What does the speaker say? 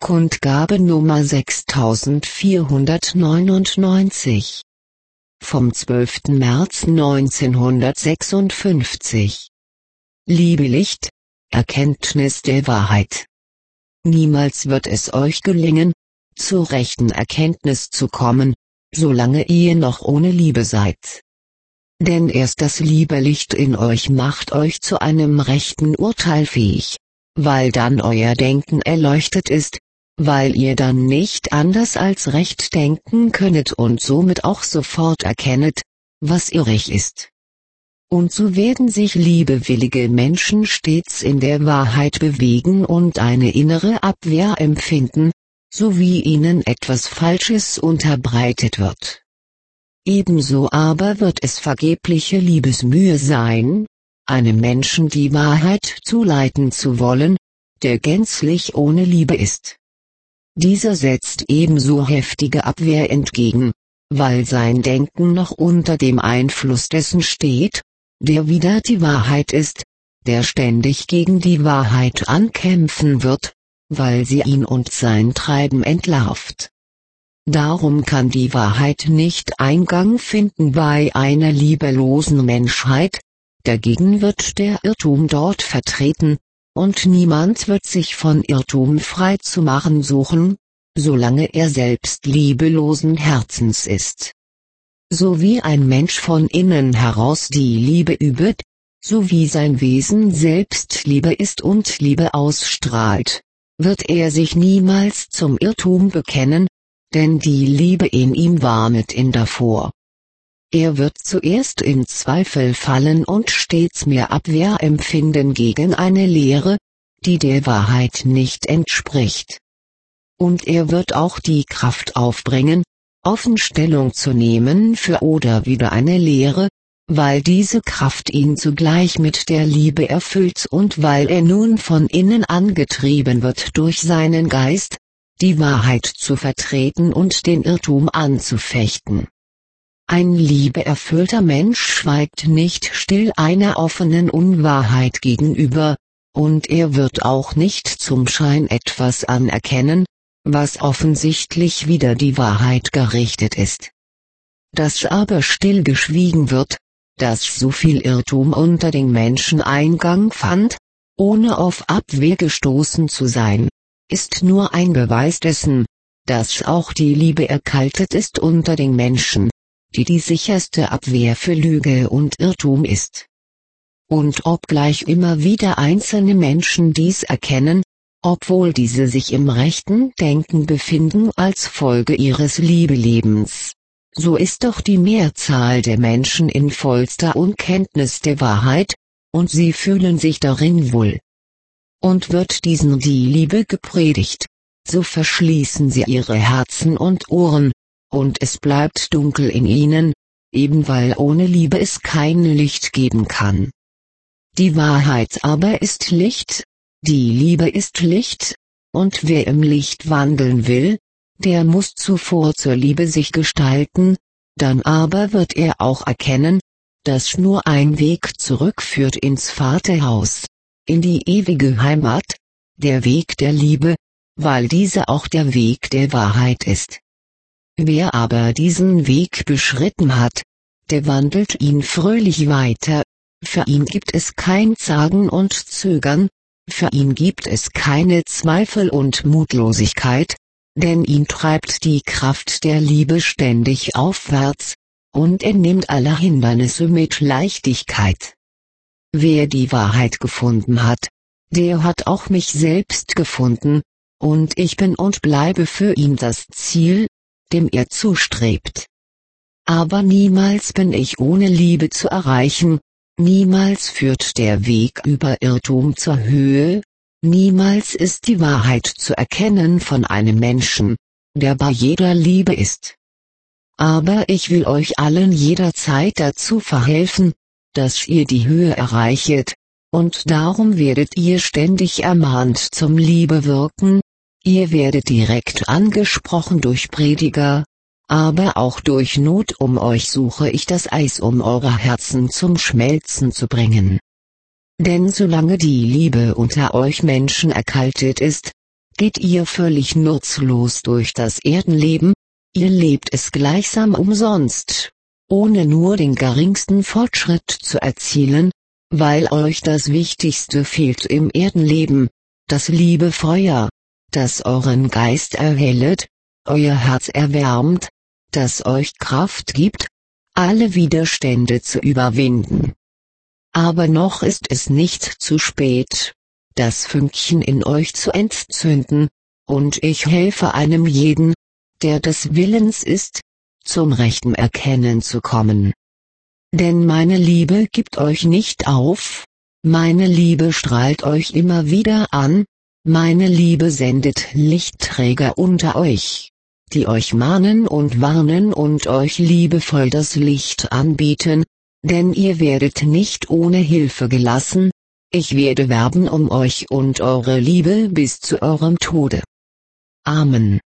Kundgabe Nummer 6499 vom 12. März 1956. Liebe Licht, Erkenntnis der Wahrheit. Niemals wird es euch gelingen, zur rechten Erkenntnis zu kommen, solange ihr noch ohne Liebe seid. Denn erst das Liebelicht in euch macht euch zu einem rechten Urteil fähig, weil dann euer Denken erleuchtet ist, weil ihr dann nicht anders als recht denken könnet und somit auch sofort erkennet, was irrig ist. Und so werden sich liebewillige Menschen stets in der Wahrheit bewegen und eine innere Abwehr empfinden, so wie ihnen etwas Falsches unterbreitet wird. Ebenso aber wird es vergebliche Liebesmühe sein, einem Menschen die Wahrheit zuleiten zu wollen, der gänzlich ohne Liebe ist. Dieser setzt ebenso heftige Abwehr entgegen, weil sein Denken noch unter dem Einfluss dessen steht, der wieder die Wahrheit ist, der ständig gegen die Wahrheit ankämpfen wird, weil sie ihn und sein Treiben entlarvt. Darum kann die Wahrheit nicht Eingang finden bei einer liebelosen Menschheit, dagegen wird der Irrtum dort vertreten, und niemand wird sich von Irrtum frei zu machen suchen, solange er selbst liebelosen Herzens ist. So wie ein Mensch von innen heraus die Liebe übt, so wie sein Wesen selbst Liebe ist und Liebe ausstrahlt, wird er sich niemals zum Irrtum bekennen, denn die Liebe in ihm warnet ihn davor. Er wird zuerst in Zweifel fallen und stets mehr Abwehr empfinden gegen eine Lehre, die der Wahrheit nicht entspricht. Und er wird auch die Kraft aufbringen, offen Stellung zu nehmen für oder wider eine Lehre, weil diese Kraft ihn zugleich mit der Liebe erfüllt und weil er nun von innen angetrieben wird durch seinen Geist, die Wahrheit zu vertreten und den Irrtum anzufechten. Ein liebeerfüllter Mensch schweigt nicht still einer offenen Unwahrheit gegenüber, und er wird auch nicht zum Schein etwas anerkennen, was offensichtlich wider die Wahrheit gerichtet ist. Dass aber still geschwiegen wird, dass so viel Irrtum unter den Menschen Eingang fand, ohne auf Abwehr gestoßen zu sein, ist nur ein Beweis dessen, dass auch die Liebe erkaltet ist unter den Menschen, die sicherste Abwehr für Lüge und Irrtum ist. Und obgleich immer wieder einzelne Menschen dies erkennen, obwohl diese sich im rechten Denken befinden als Folge ihres Liebelebens, so ist doch die Mehrzahl der Menschen in vollster Unkenntnis der Wahrheit, und sie fühlen sich darin wohl. Und wird diesen die Liebe gepredigt, so verschließen sie ihre Herzen und Ohren, und es bleibt dunkel in ihnen, eben weil ohne Liebe es kein Licht geben kann. Die Wahrheit aber ist Licht, die Liebe ist Licht, und wer im Licht wandeln will, der muss zuvor zur Liebe sich gestalten, dann aber wird er auch erkennen, dass nur ein Weg zurückführt ins Vaterhaus, in die ewige Heimat, der Weg der Liebe, weil dieser auch der Weg der Wahrheit ist. Wer aber diesen Weg beschritten hat, der wandelt ihn fröhlich weiter, für ihn gibt es kein Zagen und Zögern, für ihn gibt es keine Zweifel und Mutlosigkeit, denn ihn treibt die Kraft der Liebe ständig aufwärts, und er nimmt alle Hindernisse mit Leichtigkeit. Wer die Wahrheit gefunden hat, der hat auch mich selbst gefunden, und ich bin und bleibe für ihn das Ziel, dem er zustrebt. Aber niemals bin ich ohne Liebe zu erreichen, niemals führt der Weg über Irrtum zur Höhe, niemals ist die Wahrheit zu erkennen von einem Menschen, der bei jeder Liebe ist. Aber ich will euch allen jederzeit dazu verhelfen, dass ihr die Höhe erreichet, und darum werdet ihr ständig ermahnt zum Liebe wirken, ihr werdet direkt angesprochen durch Prediger, aber auch durch Not euch suche ich das Eis eure Herzen zum Schmelzen zu bringen. Denn solange die Liebe unter euch Menschen erkaltet ist, geht ihr völlig nutzlos durch das Erdenleben, ihr lebt es gleichsam umsonst, ohne nur den geringsten Fortschritt zu erzielen, weil euch das Wichtigste fehlt im Erdenleben, das liebe Feuer, das euren Geist erhellet, euer Herz erwärmt, das euch Kraft gibt, alle Widerstände zu überwinden. Aber noch ist es nicht zu spät, das Fünkchen in euch zu entzünden, und ich helfe einem jeden, der des Willens ist, zum rechten Erkennen zu kommen. Denn meine Liebe gibt euch nicht auf, meine Liebe strahlt euch immer wieder an, meine Liebe sendet Lichtträger unter euch, die euch mahnen und warnen und euch liebevoll das Licht anbieten, denn ihr werdet nicht ohne Hilfe gelassen, ich werde werben um euch und eure Liebe bis zu eurem Tode. Amen.